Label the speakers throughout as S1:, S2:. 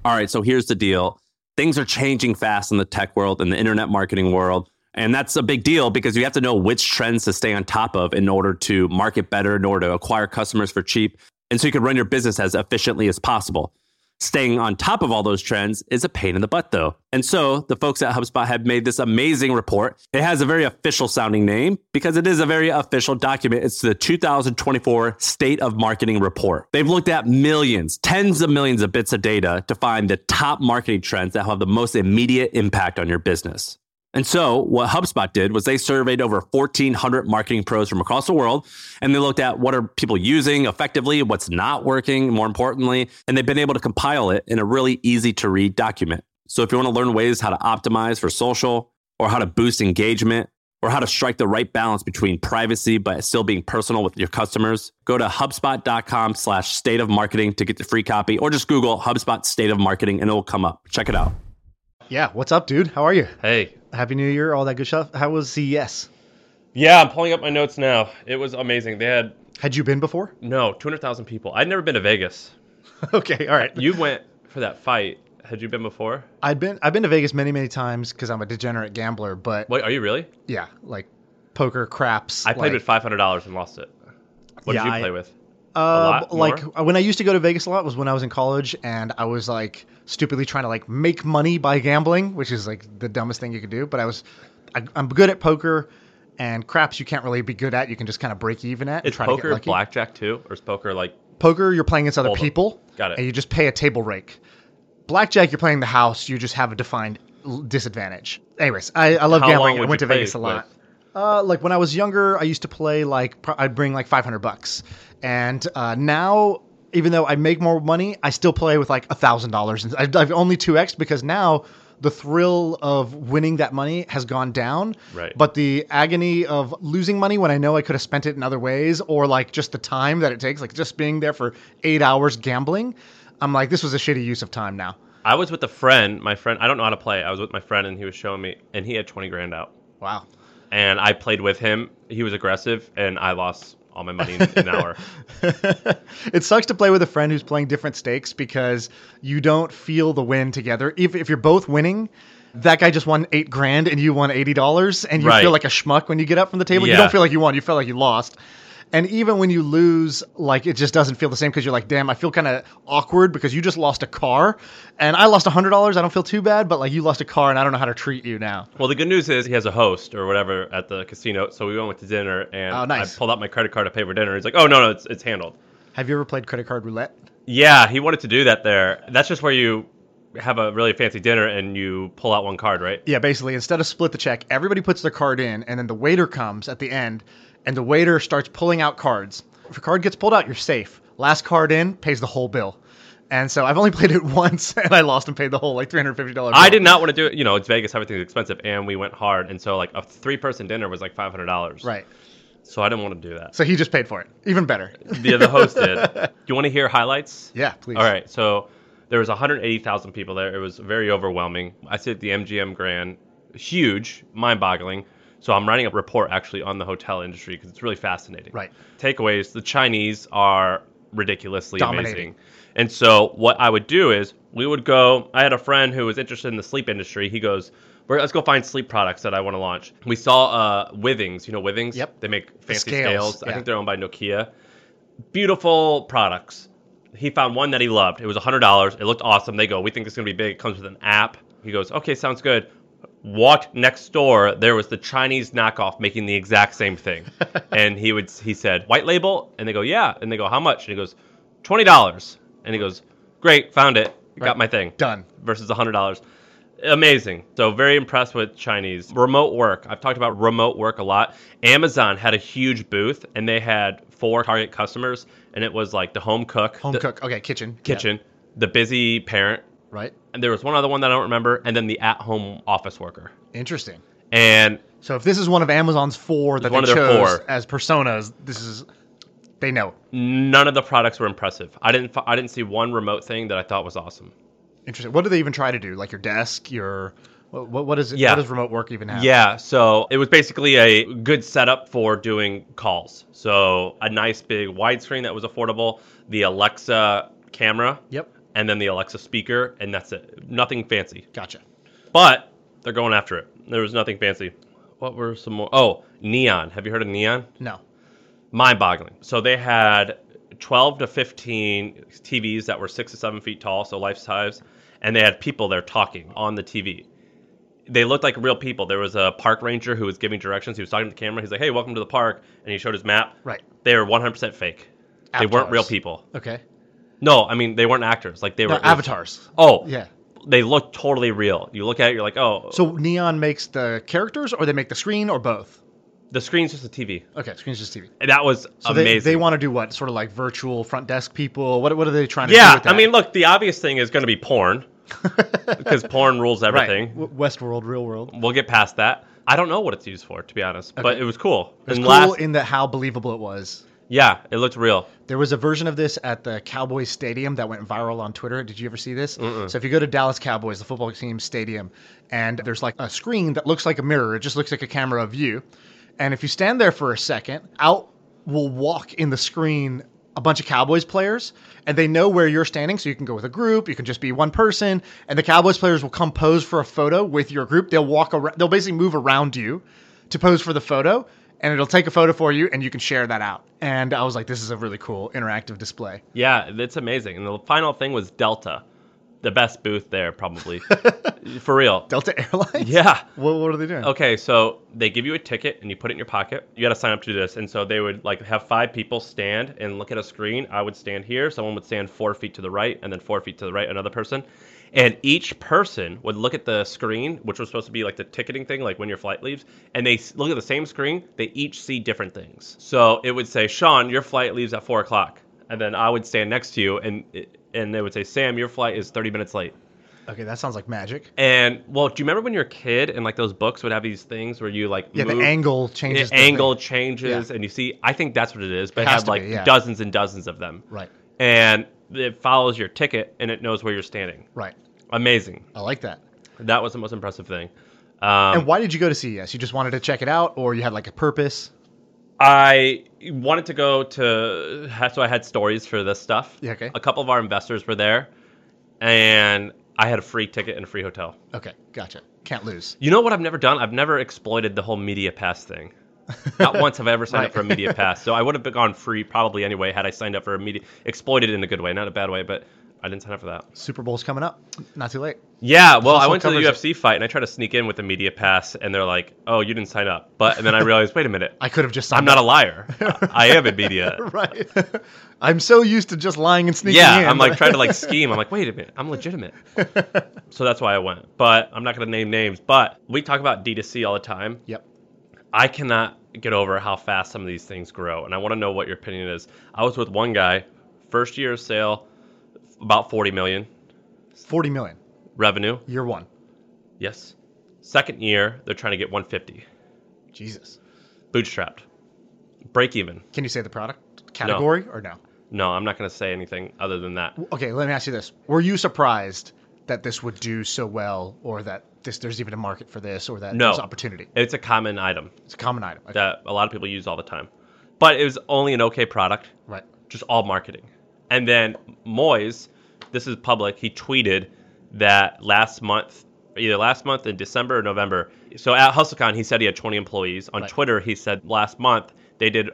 S1: All right, so here's the deal. Things are changing fast in the tech world and the internet marketing world. And that's a big deal because you have to know which trends to stay on top of in order to market better, in order to acquire customers for cheap. And so you can run your business as efficiently as possible. Staying on top of all those trends is a pain in the butt, though. And so the folks at HubSpot have made this amazing report. It has a very official sounding name because it is a very official document. It's the 2024 State of Marketing Report. They've looked at millions, tens of millions of bits of data to find the top marketing trends that have the most immediate impact on your business. And so what HubSpot did was they surveyed over 1,400 marketing pros from across the world, and they looked at what are people using effectively, what's not working, more importantly, and they've been able to compile it in a really easy to read document. So if you want to learn ways how to optimize for social, or how to boost engagement, or how to strike the right balance between privacy but still being personal with your customers, go to HubSpot.com/state of marketing to get the free copy, or just Google HubSpot State of Marketing and it will come up. Check it out.
S2: Yeah, what's up, dude? How are you?
S3: Hey.
S2: Happy New Year, all that good stuff. How was CES?
S3: Yeah, I'm pulling up my notes now. It was amazing.
S2: Had you been before?
S3: No, 200,000 people. I'd never been to Vegas.
S2: Okay, all right.
S3: You went for that fight. Had you been before?
S2: I've been to Vegas many times because I'm a degenerate gambler, but
S3: Wait, are you really?
S2: yeah, like poker, craps.
S3: I played with $500 and lost it. What did you play with?
S2: When I used to go to Vegas a lot was when I was in college, and I was like stupidly trying to like make money by gambling, which is like the dumbest thing you could do. But I'm good at poker, and craps you can't really be good at. You can just kind of break even at.
S3: Is poker blackjack too, or is poker like
S2: poker? You're playing against other people.
S3: Got it.
S2: And you just pay a table rake. Blackjack, you're playing the house. You just have a defined disadvantage. Anyways, I love gambling. I went to Vegas a lot. Like when I was younger, I used to play I'd bring like $500, and now even though I make more money, I still play with like $1,000. I've only 2x'd because now the thrill of winning that money has gone down.
S3: Right.
S2: But the agony of losing money when I know I could have spent it in other ways, or like just the time that it takes, like just being there for 8 hours gambling, I'm like, this was a shitty use of time now.
S3: I was with a friend. My friend, I don't know how to play. I was with my friend and he was showing me, and he had 20 grand out.
S2: Wow.
S3: And I played with him. He was aggressive, and I lost all my money in an hour.
S2: It sucks to play with a friend who's playing different stakes because you don't feel the win together. If you're both winning, that guy just won $8 grand and you won $80, and you feel like a schmuck when you get up from the table.
S3: Yeah.
S2: You don't feel like you won. You feel like you lost. And even when you lose, like it just doesn't feel the same because you're like, damn, I feel kind of awkward because you just lost a car, and I lost $100. I don't feel too bad, but like you lost a car, and I don't know how to treat you now.
S3: Well, the good news is he has a host or whatever at the casino, so we went to dinner, and
S2: nice.
S3: I pulled out my credit card to pay for dinner. He's like, "Oh no, it's handled."
S2: Have you ever played credit card roulette?
S3: Yeah, he wanted to do that there. That's just where you have a really fancy dinner and you pull out one card, right?
S2: Yeah, basically, instead of split the check, everybody puts their card in, and then the waiter comes at the end, and the waiter starts pulling out cards. If your card gets pulled out, you're safe. Last card in pays the whole bill. And so I've only played it once, and I lost and paid the whole like $350 bill.
S3: I did not want to do it. You know, it's Vegas, everything's expensive, and we went hard. And so like a 3-person dinner was like $500.
S2: Right.
S3: So I didn't want to do that.
S2: So he just paid for it. Even better.
S3: Yeah, the host did. Do you want to hear highlights?
S2: Yeah, please.
S3: All right. So there was 180,000 people there. It was very overwhelming. I stayed at the MGM Grand. Huge, mind-boggling. So I'm writing a report actually on the hotel industry because it's really fascinating.
S2: Right.
S3: Takeaways, the Chinese are ridiculously
S2: dominating.
S3: Amazing. And so what I would do is we would go, I had a friend who was interested in the sleep industry. He goes, let's go find sleep products that I want to launch. We saw Withings. You know Withings?
S2: Yep.
S3: They make fancy
S2: scales.
S3: I think they're owned by Nokia. Beautiful products. He found one that he loved. It was $100. It looked awesome. They go, we think it's going to be big. It comes with an app. He goes, okay, sounds good. Walked next door, there was the Chinese knockoff making the exact same thing. And he said, white label? And they go, yeah. And they go, how much? And he goes, $20. And he goes, great, found it. Got my thing.
S2: Done.
S3: Versus $100. Amazing. So very impressed with Chinese. Remote work. I've talked about remote work a lot. Amazon had a huge booth, and they had 4 target customers, and it was like the home cook.
S2: Okay, kitchen.
S3: Kitchen. Yeah. The busy parent.
S2: Right.
S3: And there was one other one that I don't remember, and then the at-home office worker.
S2: Interesting.
S3: And
S2: so if this is one of Amazon's 4 that they chose as personas, they know.
S3: None of the products were impressive. I didn't see one remote thing that I thought was awesome.
S2: Interesting. What do they even try to do? Like your desk, what is it?
S3: Yeah.
S2: What does remote work even have?
S3: Yeah, so it was basically a good setup for doing calls. So a nice big widescreen that was affordable, the Alexa camera.
S2: Yep.
S3: and then the Alexa speaker, and that's it. Nothing fancy.
S2: Gotcha.
S3: But they're going after it. There was nothing fancy. What were some more? Oh, Neon. Have you heard of Neon?
S2: No.
S3: Mind-boggling. So they had 12 to 15 TVs that were 6 to 7 feet tall, so life size, and they had people there talking on the TV. They looked like real people. There was a park ranger who was giving directions. He was talking to the camera. He's like, hey, welcome to the park. And he showed his map.
S2: Right.
S3: They were 100% fake.
S2: Avatars.
S3: They weren't real people.
S2: Okay.
S3: No, I mean, they weren't actors. Like they were
S2: avatars.
S3: Oh.
S2: Yeah.
S3: They looked totally real. You look at it, you're like, oh.
S2: So Neon makes the characters, or they make the screen, or both?
S3: The screen's just a TV.
S2: Okay, screen's just TV.
S3: And that was
S2: so
S3: amazing.
S2: They want to do what? Sort of like virtual front desk people? What are they trying to do
S3: Yeah,
S2: with that?
S3: I mean, look, the obvious thing is going to be porn. Because porn rules everything.
S2: Right. Westworld, real world.
S3: We'll get past that. I don't know what it's used for, to be honest. Okay. But it was cool.
S2: It was cool in that how believable it was.
S3: Yeah, it looked real.
S2: There was a version of this at the Cowboys Stadium that went viral on Twitter. Did you ever see this?
S3: Mm-mm.
S2: So if you go to Dallas Cowboys, the football team stadium, and there's like a screen that looks like a mirror. It just looks like a camera of you. And if you stand there for a second, out will walk in the screen a bunch of Cowboys players, and they know where you're standing, so you can go with a group, you can just be one person, and the Cowboys players will come pose for a photo with your group. They'll walk around, they'll basically move around you to pose for the photo, and it'll take a photo for you, and you can share that out. And I was like, this is a really cool interactive display.
S3: Yeah, it's amazing. And the final thing was Delta. The best booth there, probably. For real.
S2: Delta Airlines?
S3: Yeah.
S2: What are they doing?
S3: Okay, so they give you a ticket and you put it in your pocket. You got to sign up to do this. And so they would like have 5 people stand and look at a screen. I would stand here. Someone would stand 4 feet to the right, and then 4 feet to the right, another person. And each person would look at the screen, which was supposed to be like the ticketing thing, like when your flight leaves. And they look at the same screen. They each see different things. So it would say, Sean, your flight leaves at 4 o'clock. And then I would stand next to you, and they would say, Sam, your flight is 30 minutes late.
S2: Okay, that sounds like magic.
S3: And, well, do you remember when you were a kid and, like, those books would have these things where you, like,
S2: move?
S3: The
S2: angle changes.
S3: The angle changes, and you see, I think that's what it is, but it had, like, dozens and dozens of them.
S2: Right.
S3: And it follows your ticket, and it knows where you're standing.
S2: Right.
S3: Amazing.
S2: I like that.
S3: That was the most impressive thing.
S2: And why did you go to CES? You just wanted to check it out, or you had, like, a purpose?
S3: I wanted to go to, so I had stories for this stuff.
S2: Yeah, okay.
S3: A couple of our investors were there, and I had a free ticket and a free hotel.
S2: Okay, gotcha. Can't lose.
S3: You know what I've never done? I've never exploited the whole Media Pass thing. Not once have I ever signed up for a Media Pass. So I would have gone free probably anyway had I signed up for a Media, exploited in a good way, not a bad way, but I didn't sign up for that.
S2: Super Bowl's coming up. Not too late.
S3: Yeah, well, I went to the UFC fight, and I tried to sneak in with the Media Pass, and they're like, oh, you didn't sign up. And then I realized, wait a minute.
S2: I could have just signed
S3: I'm not a liar. I am in media.
S2: Right. I'm so used to just lying and sneaking in.
S3: Yeah, I'm like trying to like scheme. I'm like, wait a minute. I'm legitimate. So that's why I went. But I'm not going to name names. But we talk about D2C all the time.
S2: Yep.
S3: I cannot get over how fast some of these things grow, and I want to know what your opinion is. I was with one guy, first year of sale, about 40 million.
S2: 40 million.
S3: Revenue.
S2: Year one.
S3: Yes. Second year, they're trying to get 150.
S2: Jesus.
S3: Bootstrapped. Break even.
S2: Can you say the product category or no?
S3: No, I'm not going to say anything other than that.
S2: Okay, let me ask you this. Were you surprised that this would do so well, or that there's even a market for this, or that there's opportunity?
S3: It's a common item.
S2: It's a common item. Okay.
S3: That a lot of people use all the time. But it was only an okay product.
S2: Right.
S3: Just all marketing. And then Moyes, this is public, he tweeted that either last month in December or November. So at HustleCon, he said he had 20 employees. On Twitter, he said last month they did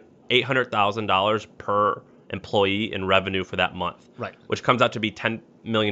S3: $800,000 per employee in revenue for that month.
S2: Right. Which
S3: comes out to be $10 million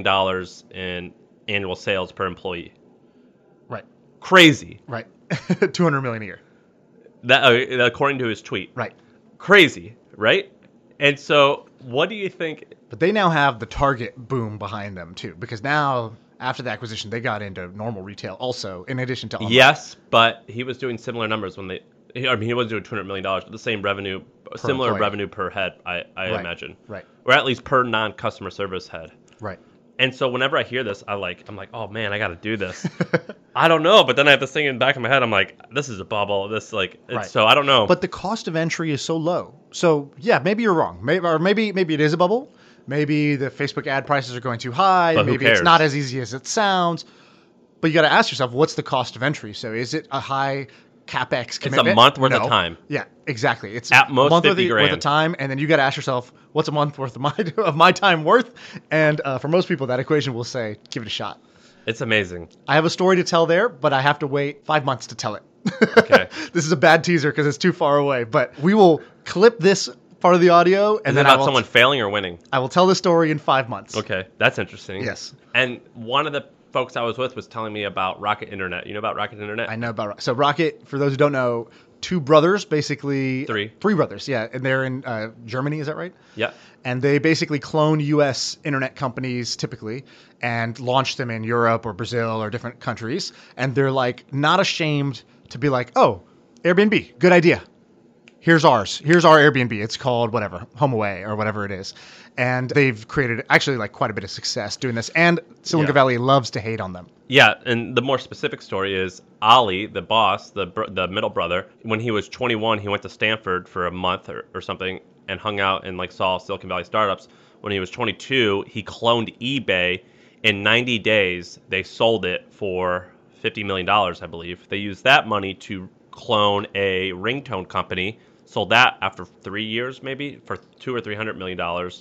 S3: in annual sales per employee.
S2: Right.
S3: Crazy.
S2: Right. 200 million a year.
S3: That according to his tweet.
S2: Right.
S3: Crazy, right? And so what do you think?
S2: But they now have the Target boom behind them too, because now after the acquisition, they got into normal retail also, in addition to online.
S3: Yes, but he was doing similar numbers when he wasn't doing $200 million, but the same revenue, similar
S2: employee.
S3: Revenue per head, I imagine.
S2: Right.
S3: Or at least per non-customer service head.
S2: Right.
S3: And so whenever I hear this, I'm like, oh man, I got to do this. I don't know, but then I have this thing in the back of my head. I'm like, this is a bubble. So I don't know.
S2: But the cost of entry is so low. So yeah, maybe you're wrong. Maybe it is a bubble. Maybe the Facebook ad prices are going too high.
S3: But
S2: maybe it's not as easy as it sounds. But you got to ask yourself, what's the cost of entry? So is it a high CapEx commitment.
S3: It's a month worth of time.
S2: Yeah, exactly. It's
S3: at most
S2: a month
S3: $50,000
S2: worth of time, and then you got to ask yourself, what's a month worth of my time worth? And for most people, that equation will say, give it a shot.
S3: It's amazing.
S2: I have a story to tell there, but I have to wait 5 months to tell it.
S3: Okay.
S2: This is a bad teaser because it's too far away, but we will clip this part of the audio, and
S3: Is
S2: then
S3: it about someone failing or winning?
S2: I will tell the story in 5 months.
S3: Okay, that's interesting.
S2: Yes.
S3: And one of the folks I was with was telling me about Rocket Internet. You know about Rocket Internet?
S2: I know about so Rocket. For those who don't know, two brothers, basically
S3: Three
S2: brothers. Yeah, and they're in Germany. Is that right?
S3: Yeah.
S2: And they basically clone U.S. internet companies typically and launch them in Europe or Brazil or different countries. And they're like not ashamed to be like, oh, Airbnb, good idea. Here's ours. Here's our Airbnb. It's called whatever, HomeAway or whatever it is. And they've created actually like quite a bit of success doing this. And Silicon Valley loves to hate on them.
S3: Yeah, and the more specific story is Ali, the boss, the middle brother, when he was 21, he went to Stanford for a month or something and hung out and like saw Silicon Valley startups. When he was 22, he cloned eBay. In 90 days, they sold it for $50 million, I believe. They used that money to clone a ringtone company, sold that after 3 years maybe for $200 or $300 million.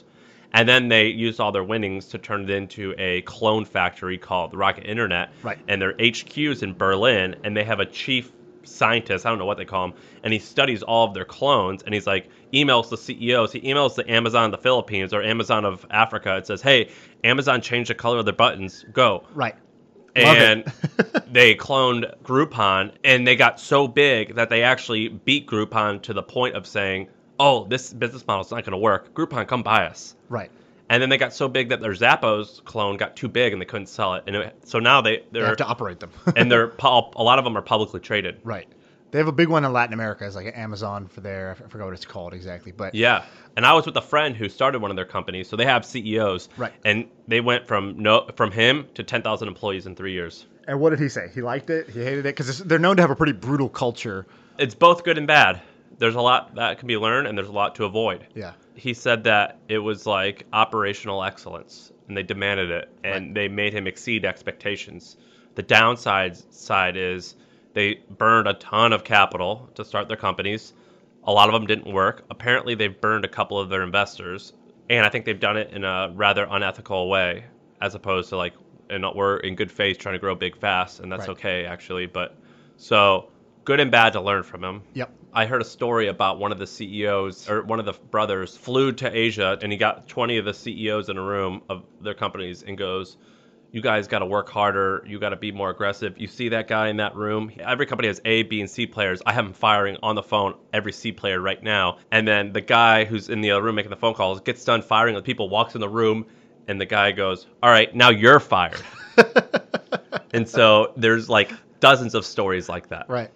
S3: And then they used all their winnings to turn it into a clone factory called Rocket Internet.
S2: Right.
S3: And their HQ is in Berlin, and they have a chief scientist, I don't know what they call him, and he studies all of their clones, and he's like, emails the CEOs. He emails the Amazon of the Philippines or Amazon of Africa. It says, hey, Amazon changed the color of their buttons. Go.
S2: Right.
S3: And they cloned Groupon, and they got so big that they actually beat Groupon to the point of saying, oh, this business model is not going to work. Groupon, come buy us.
S2: Right.
S3: And then they got so big that their Zappos clone got too big and they couldn't sell it. And so now they
S2: have to operate them.
S3: And a lot of them are publicly traded.
S2: Right. They have a big one in Latin America. It's like Amazon for there. I forgot what it's called exactly. But
S3: yeah. And I was with a friend who started one of their companies. So they have CEOs.
S2: Right.
S3: And they went from him to 10,000 employees in 3 years.
S2: And what did he say? He liked it? He hated it? Because they're known to have a pretty brutal culture.
S3: It's both good and bad. There's a lot that can be learned, and there's a lot to avoid.
S2: Yeah.
S3: He said that it was like operational excellence, and they demanded it, and they made him exceed expectations. The downside is they burned a ton of capital to start their companies. A lot of them didn't work. Apparently, they've burned a couple of their investors, and I think they've done it in a rather unethical way, as opposed to we're in good faith trying to grow big fast, and that's okay, actually. But so good and bad to learn from him.
S2: Yep.
S3: I heard a story about one of the CEOs, or one of the brothers, flew to Asia, and he got 20 of the CEOs in a room of their companies and goes, you guys got to work harder. You got to be more aggressive. You see that guy in that room? Every company has A, B, and C players. I have him firing on the phone every C player right now. And then the guy who's in the other room making the phone calls gets done firing with people, walks in the room, and the guy goes, all right, now you're fired. And so there's like dozens of stories like that.
S2: Right.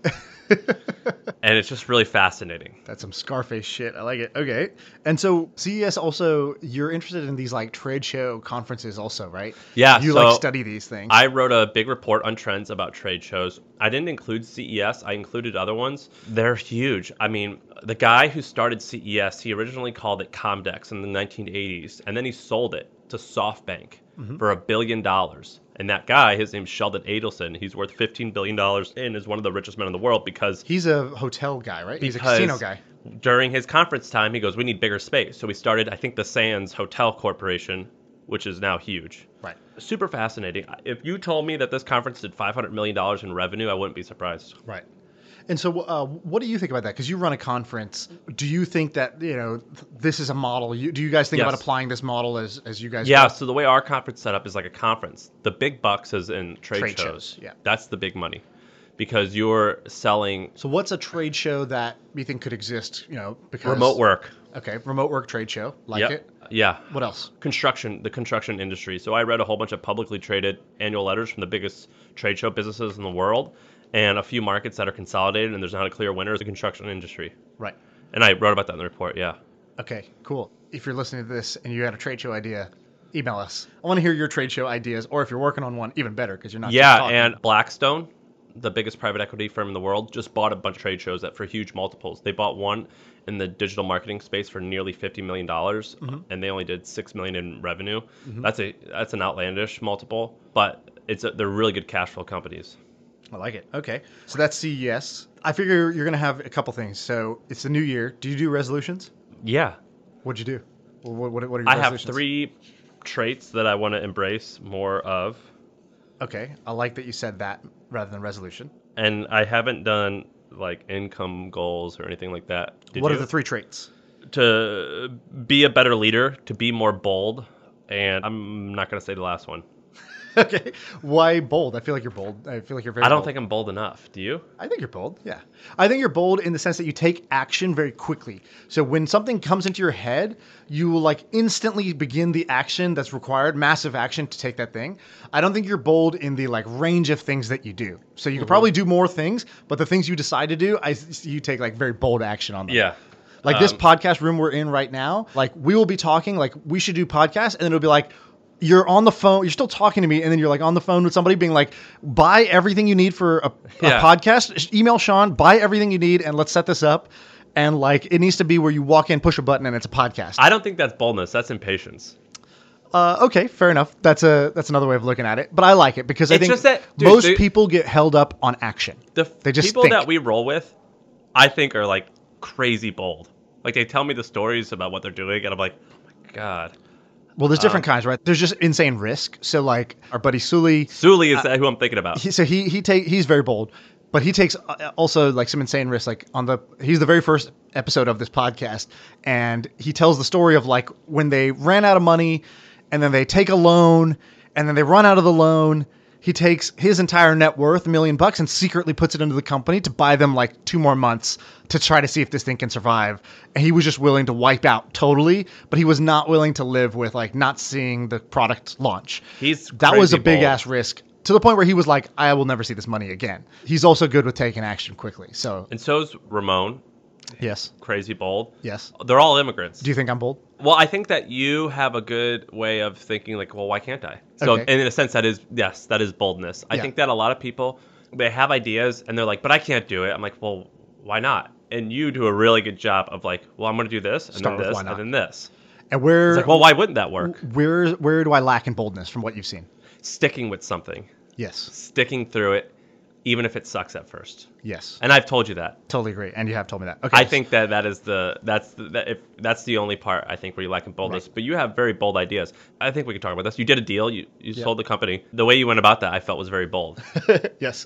S3: And it's just really fascinating.
S2: That's some Scarface shit. I like it. Okay. And so CES also, you're interested in these like trade show conferences also, right?
S3: Yeah.
S2: You like study these things.
S3: I wrote a big report on trends about trade shows. I didn't include CES. I included other ones. They're huge. I mean, the guy who started CES, he originally called it Comdex in the 1980s, and then he sold it to SoftBank for $1 billion. And that guy, his name's Sheldon Adelson. He's worth $15 billion and is one of the richest men in the world because...
S2: He's a hotel guy, right? He's a casino guy.
S3: During his conference time, he goes, we need bigger space. So we started, I think, the Sands Hotel Corporation, which is now huge.
S2: Right.
S3: Super fascinating. If you told me that this conference did $500 million in revenue, I wouldn't be surprised.
S2: Right. And so what do you think about that? Because you run a conference. Do you think that, this is a model? Do you guys think about applying this model as you guys
S3: Yeah,
S2: do?
S3: So the way our conference set up is like a conference. The big bucks is in trade shows.
S2: Yeah.
S3: That's the big money. Because you're selling...
S2: So what's a trade show that you think could exist, because...
S3: Remote work.
S2: Okay, remote work trade show. Like it?
S3: Yeah.
S2: What else?
S3: The construction industry. So I read a whole bunch of publicly traded annual letters from the biggest trade show businesses in the world, and a few markets that are consolidated, and there's not a clear winner is the construction industry.
S2: Right.
S3: And I wrote about that in the report, yeah.
S2: Okay, cool. If you're listening to this and you had a trade show idea, email us. I want to hear your trade show ideas, or if you're working on one, even better, because you're not just talking.
S3: And Blackstone, the biggest private equity firm in the world, just bought a bunch of trade shows for huge multiples. They bought one in the digital marketing space for nearly $50 million, and they only did $6 million in revenue. That's an outlandish multiple, but they're really good cash flow companies.
S2: I like it. Okay. So that's CES. I figure you're going to have a couple things. So it's the new year. Do you do resolutions?
S3: Yeah.
S2: What'd you do? What are your
S3: I
S2: resolutions?
S3: have 3 traits that I want to embrace more of.
S2: Okay. I like that you said that rather than resolution.
S3: And I haven't done like income goals or anything like that.
S2: What are the 3 traits?
S3: To be a better leader, to be more bold, and I'm not going to say the last one.
S2: Okay. Why bold? I feel like you're bold. I feel like you're very
S3: I don't
S2: bold.
S3: think I'm bold enough. Do you?
S2: I think you're bold. Yeah. I think you're bold in the sense that you take action very quickly. So when something comes into your head, you will like instantly begin the action that's required, massive action to take that thing. I don't think you're bold in the like range of things that you do. So you could probably do more things, but the things you decide to do, you take like very bold action on them.
S3: Yeah.
S2: Like this podcast room we're in right now, like we will be talking, like we should do podcasts, and then it'll be like, you're on the phone, you're still talking to me, and then you're like on the phone with somebody being like, buy everything you need for a podcast, email Sean, buy everything you need, and let's set this up. And like, it needs to be where you walk in, push a button, and it's a podcast.
S3: I don't think that's boldness. That's impatience.
S2: Okay, fair enough. That's another way of looking at it. But I like it because I think
S3: just that, dude,
S2: most people get held up on action. They just
S3: people
S2: think.
S3: that we roll with, I think are like crazy bold. Like they tell me the stories about what they're doing, and I'm like, oh my God.
S2: Well, there's different kinds, right? There's just insane risk. So, like our buddy Sully.
S3: Sully is who I'm thinking about.
S2: He's very bold, but he takes also like some insane risks. Like he's the very first episode of this podcast, and he tells the story of like when they ran out of money, and then they take a loan, and then they run out of the loan. He takes his entire net worth, $1 million, and secretly puts it into the company to buy them like 2 more months to try to see if this thing can survive. And he was just willing to wipe out totally, but he was not willing to live with like not seeing the product launch. That was a big ass risk to the point where he was like, I will never see this money again. He's also good with taking action quickly.
S3: And so's Ramon.
S2: Yes.
S3: Crazy bold.
S2: Yes.
S3: They're all immigrants.
S2: Do you think I'm bold?
S3: Well, I think that you have a good way of thinking like, well, why can't I? So in a sense, that is boldness. I think that a lot of people, they have ideas and they're like, but I can't do it. I'm like, well, why not? And you do a really good job of like, well, I'm going to do this and then this and then this.
S2: And where?
S3: It's like, well, why wouldn't that work?
S2: Where do I lack in boldness from what you've seen?
S3: Sticking with something.
S2: Yes.
S3: Sticking through it, even if it sucks at first.
S2: Yes.
S3: And I've told you that.
S2: Totally agree. And you have told me that. Okay.
S3: I think that's the only part I think where you lack in boldness. Right. But you have very bold ideas. I think we can talk about this. You did a deal. You sold the company. The way you went about that, I felt was very bold.
S2: Yes.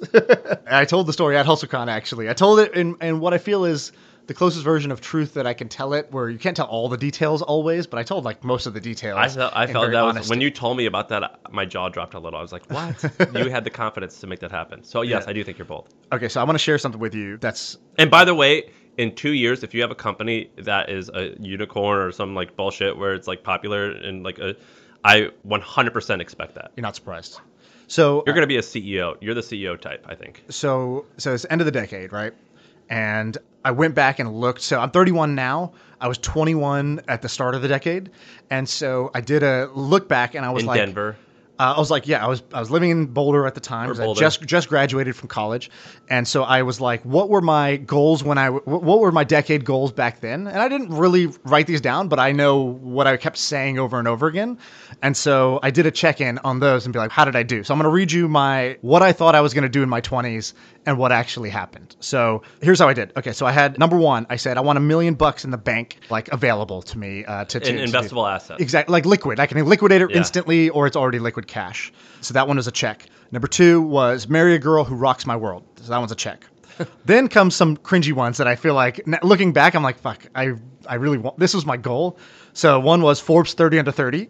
S2: I told the story at HustleCon, actually. I told it in what I feel is the closest version of truth that I can tell it, where you can't tell all the details always, but I told like most of the details.
S3: I felt that was, when you told me about that, my jaw dropped a little. I was like, what? You had the confidence to make that happen. So yes, I do think you're bold.
S2: Okay, so I want to share something with you
S3: And by the way, in 2 years, if you have a company that is a unicorn or some like bullshit where it's like popular and like I 100% expect that.
S2: You're not surprised. So
S3: you're going to be a CEO. You're the CEO type, I think.
S2: So it's the end of the decade, right? And I went back and looked. So I'm 31 now. I was 21 at the start of the decade. And so I did a look back and I was
S3: in
S2: like...
S3: Denver.
S2: I was like, yeah, I was living in Boulder at the time. I just graduated from college. And so I was like, what were my goals what were my decade goals back then? And I didn't really write these down, but I know what I kept saying over and over again. And so I did a check-in on those and be like, how did I do? So I'm going to read you what I thought I was going to do in my 20s and what actually happened. So here's how I did. Okay, so I had number 1, I said I want $1 million in the bank, like available to me to
S3: investable assets.
S2: Exactly, like liquid. I can liquidate it instantly, or it's already liquid cash. So that one was a check. Number 2 was marry a girl who rocks my world. So that one's a check. Then comes some cringy ones that I feel like, looking back, I'm like, fuck, I really want, this was my goal. So one was Forbes 30 under 30,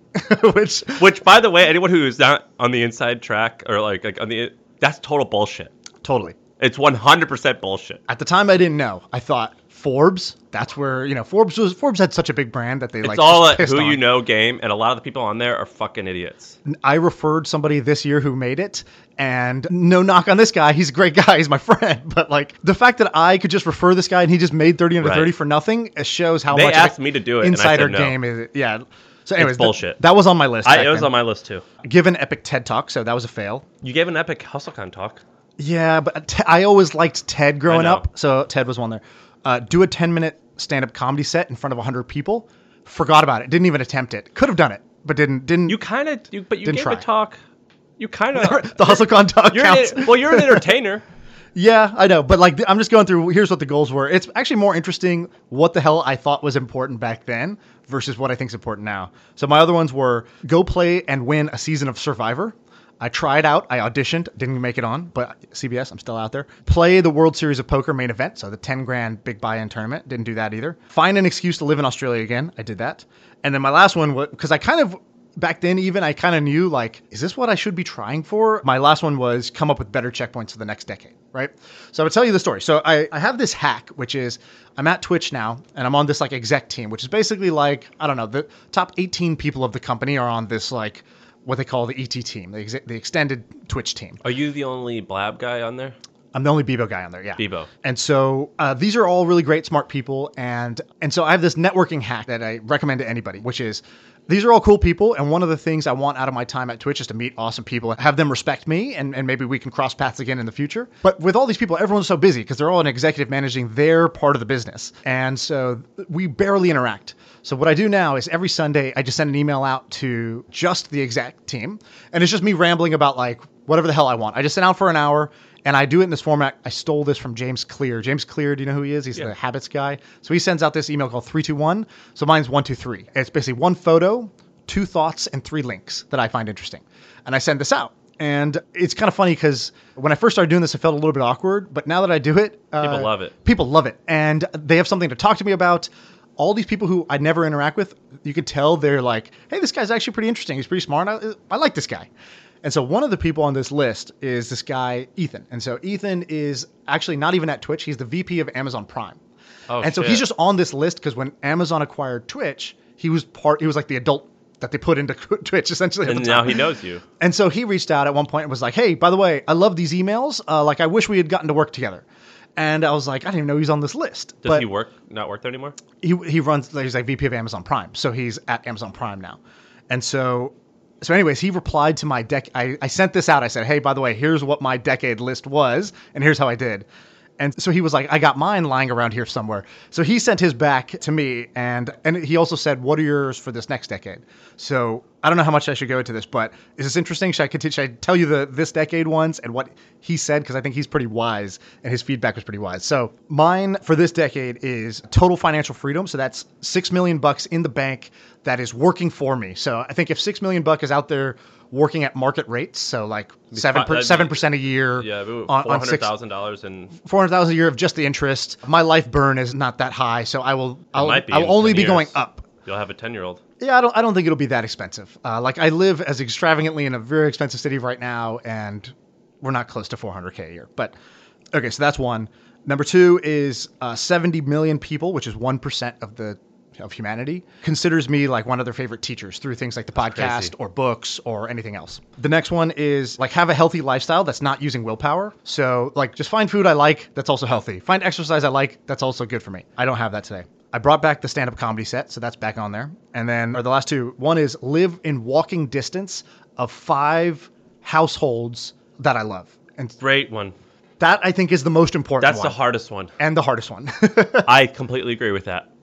S3: which by the way, anyone who's not on the inside track or like on that's total bullshit.
S2: Totally.
S3: It's 100% bullshit.
S2: At the time, I didn't know. I thought Forbes, that's where, Forbes had such a big brand that
S3: it's all a who you know game, and a lot of the people on there are fucking idiots.
S2: I referred somebody this year who made it, and no knock on this guy. He's a great guy. He's my friend. But like the fact that I could just refer this guy and he just made 30 under 30 for nothing, it shows how much
S3: they asked me to do it.
S2: Insider
S3: and I said no.
S2: game is. Yeah. So anyways,
S3: it's bullshit.
S2: That was on my list.
S3: It was on my list too.
S2: Give an epic TED talk, so that was a fail.
S3: You gave an epic HustleCon talk.
S2: Yeah, but I always liked TED growing up, so TED was one there. Do a 10-minute stand-up comedy set in front of 100 people. Forgot about it. Didn't even attempt it. Could have done it, but didn't.
S3: You gave a talk You kind of
S2: the HustleCon talk counts.
S3: You're an entertainer.
S2: Yeah, I know. But like, I'm just going through, here's what the goals were. It's actually more interesting what the hell I thought was important back then versus what I think is important now. So my other ones were go play and win a season of Survivor. I tried out. I auditioned. Didn't make it on, but CBS, I'm still out there. Play the World Series of Poker main event. So the 10 grand big buy-in tournament. Didn't do that either. Find an excuse to live in Australia again. I did that. And then my last one was, because I kind of, back then even, I kind of knew, like, is this what I should be trying for? My last one was come up with better checkpoints for the next decade, right? So I'll tell you the story. So I have this hack, which is I'm at Twitch now, and I'm on this, like, exec team, which is basically like, I don't know, the top 18 people of the company are on this, like, what they call the ET team, the extended Twitch team.
S3: Are you the only Blab guy on there?
S2: I'm the only Bebo guy on there, yeah.
S3: Bebo.
S2: And so these are all really great, smart people. And so I have this networking hack that I recommend to anybody, which is these are all cool people. And one of the things I want out of my time at Twitch is to meet awesome people, have them respect me, and maybe we can cross paths again in the future. But with all these people, everyone's so busy because they're all an executive managing their part of the business. And so we barely interact. So what I do now is every Sunday, I just send an email out to just the exec team. And it's just me rambling about like whatever the hell I want. I just send out for an hour. And I do it in this format. I stole this from James Clear. James Clear, do you know who he is? He's the habits guy. So he sends out this email called 321. So mine's 123. It's basically one photo, 2 thoughts, and 3 links that I find interesting. And I send this out. And it's kind of funny because when I first started doing this, it felt a little bit awkward. But now that I do it,
S3: people love it.
S2: People love it. And they have something to talk to me about. All these people who I never interact with, you could tell they're like, hey, this guy's actually pretty interesting. He's pretty smart. I like this guy. And so one of the people on this list is this guy, Ethan. And so Ethan is actually not even at Twitch. He's the VP of Amazon Prime.
S3: Oh,
S2: and so he's just on this list because when Amazon acquired Twitch, he was like the adult that they put into Twitch essentially.
S3: And now he knows you.
S2: And so he reached out at one point and was like, hey, by the way, I love these emails. Like I wish we had gotten to work together. And I was like, I didn't even know he's on this list.
S3: Does he not work there anymore?
S2: He runs, he's like VP of Amazon Prime. So he's at Amazon Prime now. And so anyways, he replied to my I sent this out. I said, hey, by the way, here's what my decade list was, and here's how I did. And so he was like, I got mine lying around here somewhere. So he sent his back to me, and he also said, what are yours for this next decade? So I don't know how much I should go into this, but is this interesting? Should I tell you this decade ones and what he said? Because I think he's pretty wise, and his feedback was pretty wise. So mine for this decade is total financial freedom. So that's $6 million in the bank that is working for me. So I think if $6 million is out there working at market rates, so like 7% a year,
S3: on $400,000 and
S2: $400,000 a year of just the interest. My life burn is not that high, so I'll only be going up.
S3: You'll have a 10-year-old.
S2: Yeah, I don't think it'll be that expensive. Like I live as extravagantly in a very expensive city right now, and we're not close to $400K a year. But okay, so that's one. Number 2 is 70 million people, which is 1% of humanity, considers me like one of their favorite teachers through things like the podcast or books or anything else. The next one is like have a healthy lifestyle that's not using willpower. So like just find food I like that's also healthy. Find exercise I like that's also good for me. I don't have that today. I brought back the stand-up comedy set, so that's back on there. And then the last 2, one is live in walking distance of 5 households that I love. And
S3: great one.
S2: That I think is the most important one.
S3: That's the hardest one.
S2: And the hardest one.
S3: I completely agree with that.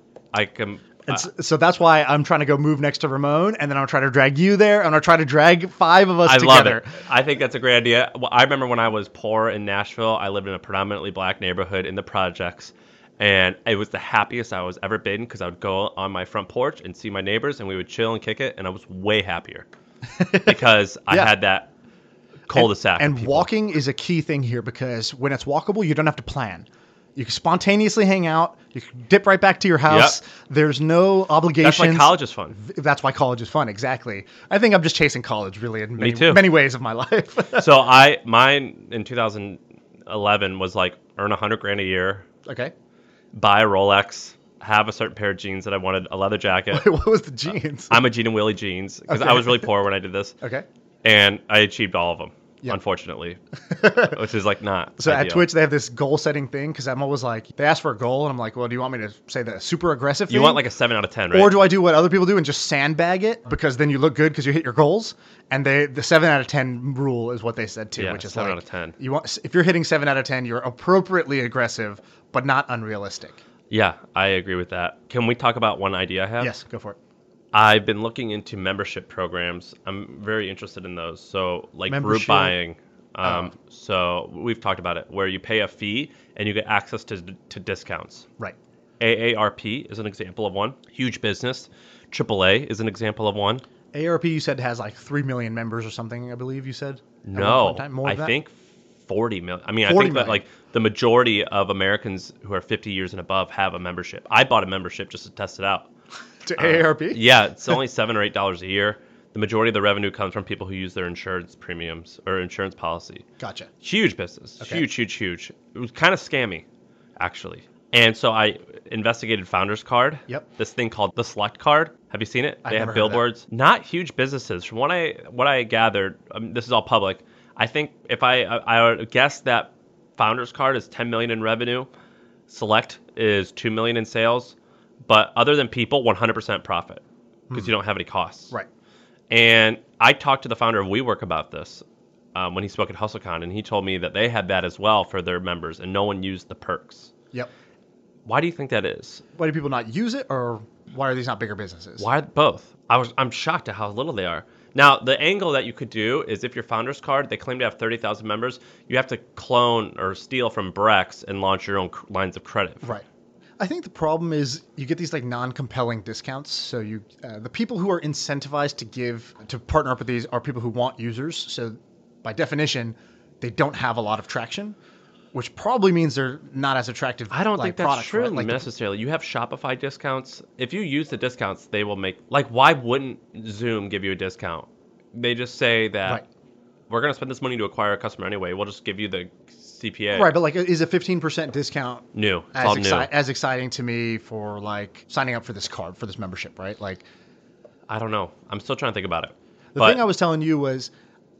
S2: So that's why I'm trying to go move next to Ramon, and then I'm trying to drag you there, and I'll try to drag 5 of us together.
S3: I love it. I think that's a great idea. Well, I remember when I was poor in Nashville, I lived in a predominantly black neighborhood in the projects, and it was the happiest I was ever been because I would go on my front porch and see my neighbors, and we would chill and kick it, and I was way happier because I had that cul-de-sac.
S2: And walking is a key thing here because when it's walkable, you don't have to plan. You can spontaneously hang out. You can dip right back to your house. Yep. There's no obligations.
S3: That's why college is fun.
S2: That's why college is fun. Exactly. I think I'm just chasing college really in many ways of my life.
S3: So mine in 2011 was like earn $100,000 a year.
S2: Okay.
S3: Buy a Rolex. Have a certain pair of jeans that I wanted. A leather jacket.
S2: Wait, what was the jeans?
S3: I'm a Gene and Willie jeans because I was really poor when I did this.
S2: Okay.
S3: And I achieved all of them. Yep. Unfortunately, which is like not
S2: so
S3: ideal.
S2: At Twitch they have this goal setting thing because I'm always like they ask for a goal and I'm like, well, do you want me to say the super aggressive thing?
S3: You want like a 7 out of 10, right?
S2: Or do I do what other people do and just sandbag it because then you look good because you hit your goals? And the 7 out of 10 rule is what they said too, which is
S3: 7
S2: like,
S3: out of 10.
S2: If you're hitting 7 out of 10, you're appropriately aggressive but not unrealistic.
S3: Yeah, I agree with that. Can we talk about one idea I have?
S2: Yes, go for it.
S3: I've been looking into membership programs. I'm very interested in those. So like
S2: Membership.
S3: group buying. So we've talked about it, where you pay a fee and you get access to discounts.
S2: Right.
S3: AARP is an example of one. Huge business. AAA is an example of one.
S2: AARP, you said, has like 3 million members or something, I believe you said?
S3: No,
S2: More
S3: I
S2: than that?
S3: think 40 million. I mean, I
S2: 40
S3: think that
S2: million.
S3: like the majority of Americans who are 50 years and above have a membership. I bought a membership just to test it out.
S2: To AARP?
S3: Yeah, it's only $7 or $8 a year. The majority of the revenue comes from people who use their insurance premiums or insurance policy.
S2: Gotcha.
S3: Huge business.
S2: Okay.
S3: Huge. It was kind of scammy, actually. And so I investigated Founders Card.
S2: Yep.
S3: This thing called the Select Card. Have you seen it?
S2: I've
S3: They
S2: never
S3: have
S2: heard of that.
S3: billboards. Not huge businesses. From what I gathered, this is all public. I think if I would guess that Founders Card is 10 million in revenue, Select is 2 million in sales, but other than people, 100% profit because you don't have any costs.
S2: Right.
S3: And I talked to the founder of WeWork about this when he spoke at HustleCon, and he told me that they had that as well for their members, and no one used the perks.
S2: Yep.
S3: Why do you think that is?
S2: Why do people not use it, or why are these not bigger businesses?
S3: Why both? I'm shocked at how little they are. Now, the angle that you could do is if your Founders Card, they claim to have 30,000 members, you have to clone or steal from Brex and launch your own lines of credit.
S2: Right. I think the problem is you get these like non-compelling discounts. So you, the people who are incentivized to partner up with these are people who want users. So by definition, they don't have a lot of traction, which probably means they're not as attractive.
S3: I don't think that's
S2: products,
S3: true
S2: right? Like
S3: necessarily. You have Shopify discounts. If you use the discounts, they will make... Like, why wouldn't Zoom give you a discount? They just say that
S2: Right.
S3: we're going to spend this money to acquire a customer anyway. We'll just give you the CPA.
S2: Right, but like, is a 15% discount
S3: New. It's all new.
S2: as exciting to me for like signing up for this card, for this membership, right? Like,
S3: I don't know. I'm still trying to think about it.
S2: the thing I was telling you was,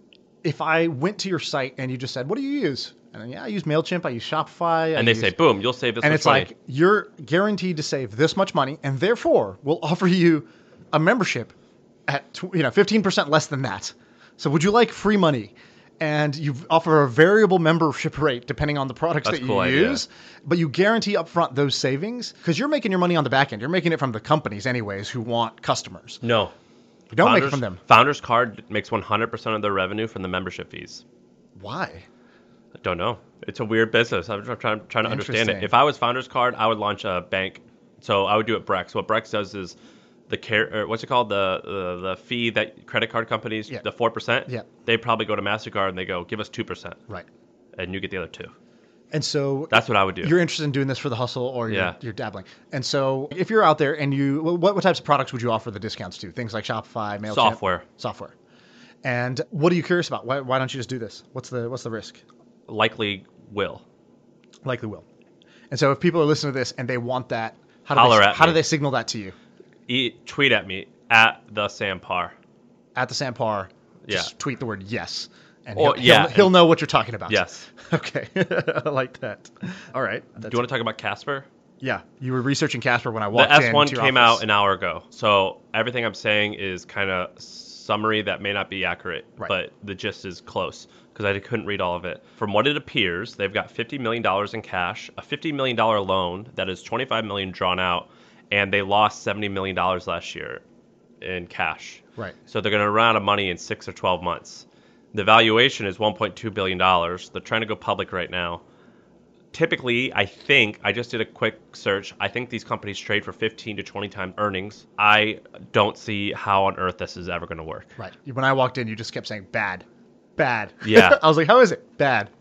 S2: if I went to your site and you just said, "What do you use?" And then, yeah, I use MailChimp, I use Shopify,
S3: And they say, boom, you'll save this
S2: and
S3: much
S2: it's
S3: money.
S2: like, you're guaranteed to save this much money, and therefore we'll offer you a membership at 15% less than that. So would you like free money? And you offer a variable membership rate depending on the products
S3: That's
S2: that
S3: a
S2: you
S3: cool idea.
S2: use, but you guarantee upfront those savings because you're making your money on the back end. You're making it from the companies anyways who want customers.
S3: No.
S2: You don't make it from them.
S3: Founders Card makes 100% of their revenue from the membership fees.
S2: Why?
S3: I don't know. It's a weird business. I'm trying to understand it.
S2: Interesting.
S3: If I was Founders Card, I would launch a bank. So I would do it Brex. What Brex does is what's it called? The fee that credit card companies,
S2: Yeah.
S3: the 4%.
S2: Yeah.
S3: They probably go to MasterCard and they go, give us 2%,
S2: Right.
S3: and you get the other 2.
S2: And so
S3: That's what I would do.
S2: you're interested in doing this for the hustle, or
S3: Yeah.
S2: you're dabbling. And so if you're out there and what types of products would you offer the discounts to? Things like Shopify, MailChimp? Software. And what are you curious about? Why don't you just do this? What's the risk?
S3: Likely will.
S2: Likely will. And so if people are listening to this and they want that,
S3: Holler at
S2: how
S3: me.
S2: do they signal that to you?
S3: Tweet at me at the Sampar.
S2: At the Sampar, just
S3: Yeah.
S2: tweet the word yes. And
S3: Or-
S2: he'll,
S3: yeah.
S2: he'll know what you're talking about.
S3: Yes.
S2: Okay. I like that. All right.
S3: Do you want to talk about Casper?
S2: Yeah. You were researching Casper when I
S3: The
S2: walked in.
S3: S1
S2: to your
S3: came
S2: office.
S3: out an hour ago. So everything I'm saying is kind of summary that may not be accurate,
S2: Right.
S3: but the gist is close because I couldn't read all of it. From what it appears, they've got $50 million in cash, a $50 million loan that is $25 million drawn out, and they lost $70 million last year in cash.
S2: Right.
S3: So they're going to run out of money in 6 or 12 months. The valuation is $1.2 billion. They're trying to go public right now. Typically, I just did a quick search. I think these companies trade for 15 to 20 times earnings. I don't see how on earth this is ever going to work.
S2: Right. When I walked in, you just kept saying bad. Bad.
S3: Yeah.
S2: I was like, how is it? Bad.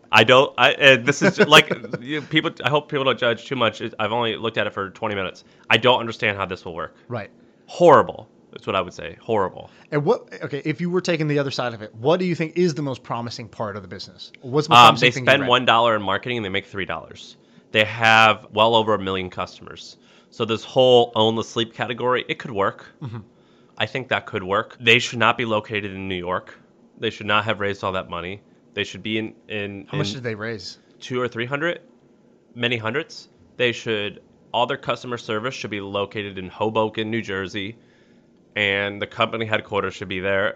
S3: This is like, people, I hope people don't judge too much. I've only looked at it for 20 minutes. I don't understand how this will work.
S2: Right.
S3: Horrible. That's what I would say. Horrible.
S2: And if you were taking the other side of it, what do you think is the most promising part of the business? What's the most promising
S3: They
S2: thing
S3: spend
S2: you read?
S3: $1 in marketing and they make $3. They have well over 1 million customers. So this whole own the sleep category, it could work.
S2: Mm-hmm.
S3: I think that could work. They should not be located in New York. They should not have raised all that money. They should be in
S2: How much did they raise?
S3: 200 or 300, many hundreds. All their customer service should be located in Hoboken, New Jersey, and the company headquarters should be there,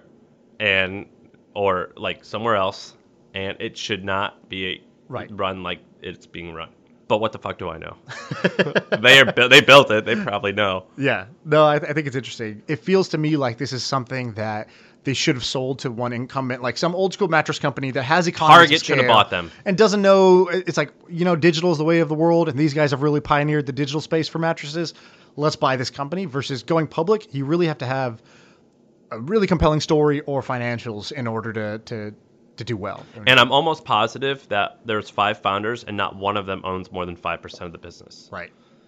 S3: or like somewhere else, and it should not be
S2: Right.
S3: run like it's being run. But what the fuck do I know? They built it. They probably know.
S2: Yeah. No, I think it's interesting. It feels to me like this is something that they should have sold to one incumbent, like some old school mattress company that has economies
S3: Target
S2: of scale
S3: should have bought them.
S2: and doesn't know. It's like, digital is the way of the world, and these guys have really pioneered the digital space for mattresses. Let's buy this company. Versus going public, you really have to have a really compelling story or financials in order to do well.
S3: And I'm almost positive that there's 5 founders and not one of them owns more than 5% of the business.
S2: Right.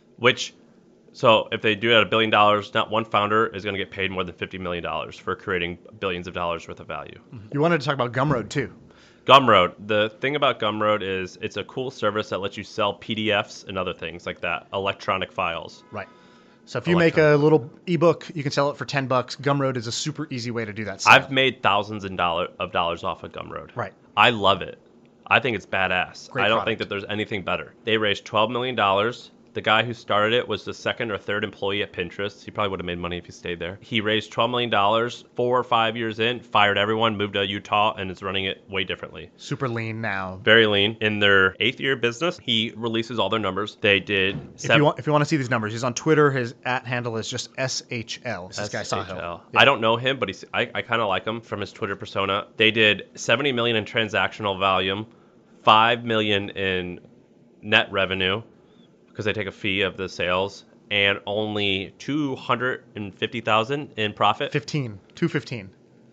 S3: So if they do it at $1 billion, not one founder is going to get paid more than $50 million for creating billions of dollars worth of value.
S2: You wanted to talk about Gumroad too.
S3: Gumroad. The thing about Gumroad is it's a cool service that lets you sell PDFs and other things like that, electronic files.
S2: Right. So if you make a little ebook, you can sell it for $10. Gumroad is a super easy way to do that.
S3: I've made thousands of dollars off of Gumroad.
S2: Right.
S3: I love it. I think it's badass.
S2: Great
S3: I don't
S2: product.
S3: think that there's anything better. They raised $12 million. The guy who started it was the second or third employee at Pinterest. He probably would have made money if he stayed there. He raised $12 million, 4 or 5 years in, fired everyone, moved to Utah, and is running it way differently.
S2: Super lean now.
S3: Very lean. In their 8th year business, he releases all their numbers. They did...
S2: If you want to see these numbers, he's on Twitter. His @handle is just SHL. This guy Sahil.
S3: Yeah. I don't know him, but I kind of like him from his Twitter persona. They did $70 million in transactional volume, $5 million in net revenue, because they take a fee of the sales, and only $250,000 in profit.
S2: 215.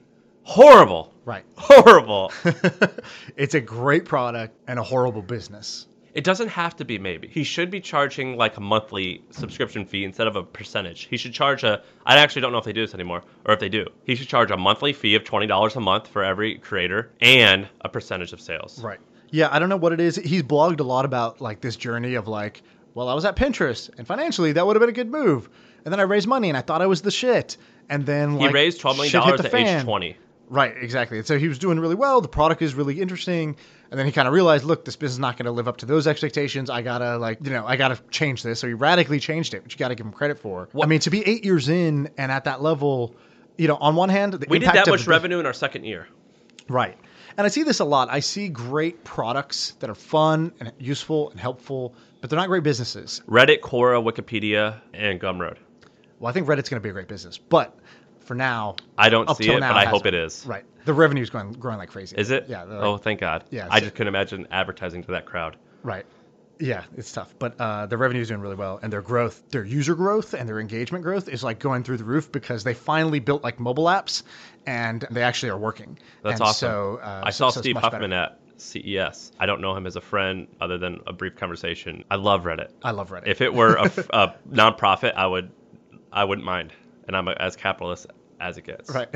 S3: Horrible.
S2: Right.
S3: Horrible.
S2: It's a great product and a horrible business.
S3: It doesn't have to be maybe. He should be charging like a monthly subscription fee instead of a percentage. He should charge I actually don't know if they do this anymore, or if they do. He should charge a monthly fee of $20 a month for every creator and a percentage of sales.
S2: Right. Yeah, I don't know what it is. He's blogged a lot about like this journey of like, well, I was at Pinterest, and financially, that would have been a good move. And then I raised money, and I thought I was the shit. And then
S3: he raised $12 million at age 20.
S2: Right, exactly. And so he was doing really well. The product is really interesting. And then he kind of realized, look, this business is not going to live up to those expectations. I gotta change this. So he radically changed it, which you got to give him credit for. I mean, to be 8 years in and at that level, on one hand,
S3: we did that much revenue in our second year.
S2: Right. And I see this a lot. I see great products that are fun and useful and helpful, but they're not great businesses.
S3: Reddit, Quora, Wikipedia, and Gumroad.
S2: Well, I think Reddit's going to be a great business, but for now,
S3: I don't see it, but I hope it is.
S2: Right. The revenue's growing like crazy.
S3: Is it?
S2: Yeah.
S3: Oh, thank God.
S2: Yeah.
S3: I just couldn't imagine advertising to that crowd.
S2: Right. Yeah, it's tough, but their revenue is doing really well, and their growth, their user growth, and their engagement growth is like going through the roof because they finally built like mobile apps, and they actually are working.
S3: That's awesome. So I saw Steve Huffman at CES. I don't know him as a friend other than a brief conversation. I love Reddit. If it were a nonprofit, I wouldn't mind, and I'm as capitalist as it gets.
S2: Right.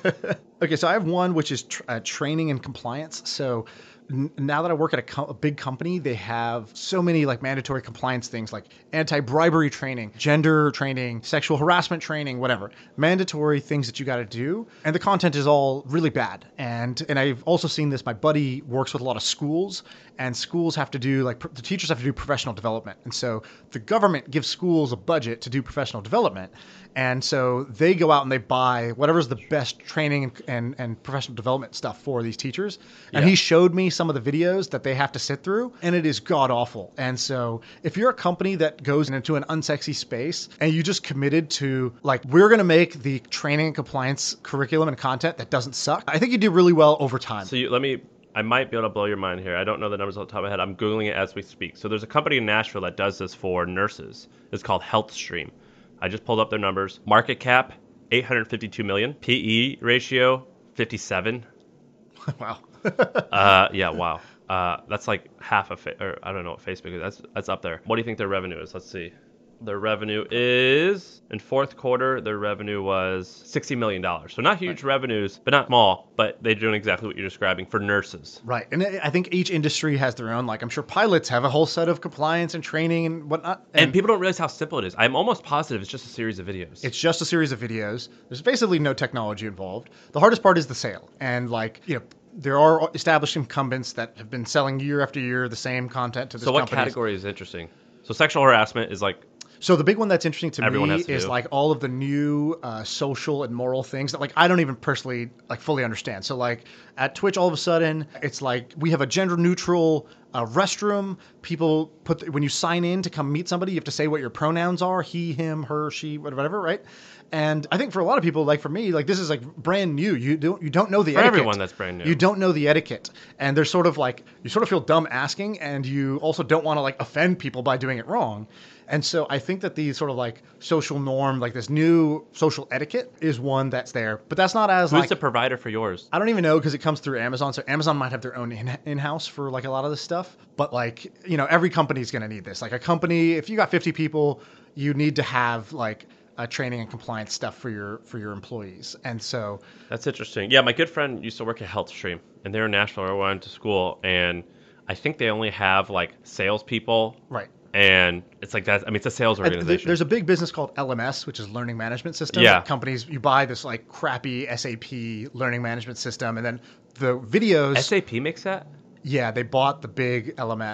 S2: Okay, so I have one which is training and compliance. So now that I work at a big company, they have so many like mandatory compliance things like anti-bribery training, gender training, sexual harassment training, whatever. Mandatory things that you got to do. And the content is all really bad. And I've also seen this. My buddy works with a lot of schools, and schools have to do the teachers have to do professional development. And so the government gives schools a budget to do professional development. And so they go out and they buy whatever's the best training and professional development stuff for these teachers. And he showed me some of the videos that they have to sit through, and it is god awful. And so if you're a company that goes into an unsexy space and you just committed to we're going to make the training and compliance curriculum and content that doesn't suck, I think you do really well over time.
S3: So I might be able to blow your mind here. I don't know the numbers off the top of my head. I'm Googling it as we speak. So there's a company in Nashville that does this for nurses. It's called HealthStream. I just pulled up their numbers. Market cap, $852 million. PE ratio, 57.
S2: Wow.
S3: Yeah, wow. That's like half of I don't know what Facebook is. That's up there. What do you think their revenue is? Let's see. Their revenue is, in fourth quarter, their revenue was $60 million. So not huge revenues, but not small, but they're doing exactly what you're describing for nurses.
S2: Right. And I think each industry has their own, I'm sure pilots have a whole set of compliance and training and whatnot.
S3: And people don't realize how simple it is. I'm almost positive it's just a series of videos.
S2: It's just a series of videos. There's basically no technology involved. The hardest part is the sale. And there are established incumbents that have been selling year after year the same content to this company.
S3: So what category is interesting? So sexual harassment is
S2: So the big one that's interesting to
S3: Everyone
S2: me
S3: has to
S2: is
S3: do.
S2: like all of the new social and moral things that like I don't even personally like fully understand. So like at Twitch, all of a sudden it's like we have a gender neutral restroom. People put when you sign in to come meet somebody, you have to say what your pronouns are: he, him, her, she, whatever, right? And I think for a lot of people, like for me, like this is like brand new. You don't know the
S3: For
S2: etiquette.
S3: everyone, that's brand new.
S2: You don't know the etiquette, and there's sort of like you sort of feel dumb asking, and you also don't want to like offend people by doing it wrong. And so I think that the sort of like social norm, like this new social etiquette, is one that's there. But that's not as
S3: Who's
S2: like
S3: the provider for yours?
S2: I don't even know because it comes through Amazon. So Amazon might have their own in-house for like a lot of this stuff. But like, you know, every company's going to need this. Like a company, if you got 50 people, you need to have like training and compliance stuff for your employees. And so
S3: That's interesting. Yeah, my good friend used to work at HealthStream, and they're in Nashville where I went to school, and I think they only have like salespeople.
S2: right.
S3: And it's like that. I mean, it's a sales organization.
S2: There's a big business called LMS, which is Learning Management System.
S3: Yeah.
S2: Companies, you buy this like crappy SAP learning management system, and then the videos.
S3: SAP makes that?
S2: Yeah, they bought the big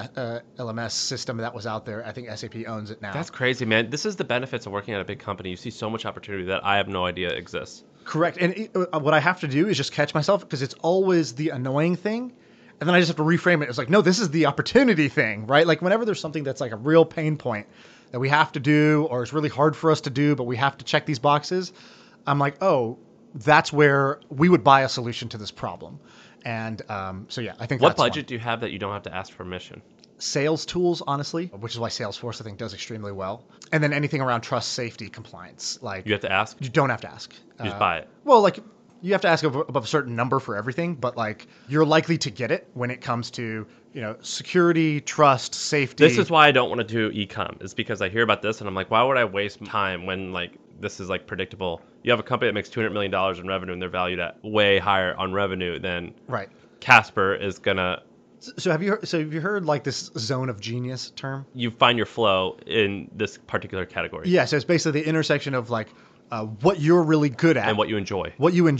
S2: LMS system that was out there. I think SAP owns it now.
S3: That's crazy, man. This is the benefits of working at a big company. You see so much opportunity that I have no idea exists.
S2: Correct. And what I have to do is just catch myself because it's always the annoying thing. And then I just have to reframe it. It's like, no, this is the opportunity thing, right? Like whenever there's something that's like a real pain point that we have to do, or it's really hard for us to do, but we have to check these boxes, I'm like, oh, that's where we would buy a solution to this problem. And so, yeah, I think
S3: What
S2: that's
S3: budget
S2: one.
S3: do you have that you don't have to ask permission?
S2: Sales tools, honestly, which is why Salesforce, I think, does extremely well. And then anything around trust, safety, compliance. Like
S3: You have to ask?
S2: you don't have to ask.
S3: You just buy it.
S2: Well, like you have to ask above a certain number for everything, but like you're likely to get it when it comes to, you know, security, trust, safety.
S3: This is why I don't want to do e-com. It's because I hear about this and I'm like, why would I waste time when like this is like predictable? You have a company that makes $200 million in revenue and they're valued at way higher on revenue than
S2: right.
S3: Casper is gonna.
S2: So have you heard like this zone of genius term?
S3: You find your flow in this particular category.
S2: Yeah. So it's basically the intersection of like what you're really good at
S3: And what you enjoy.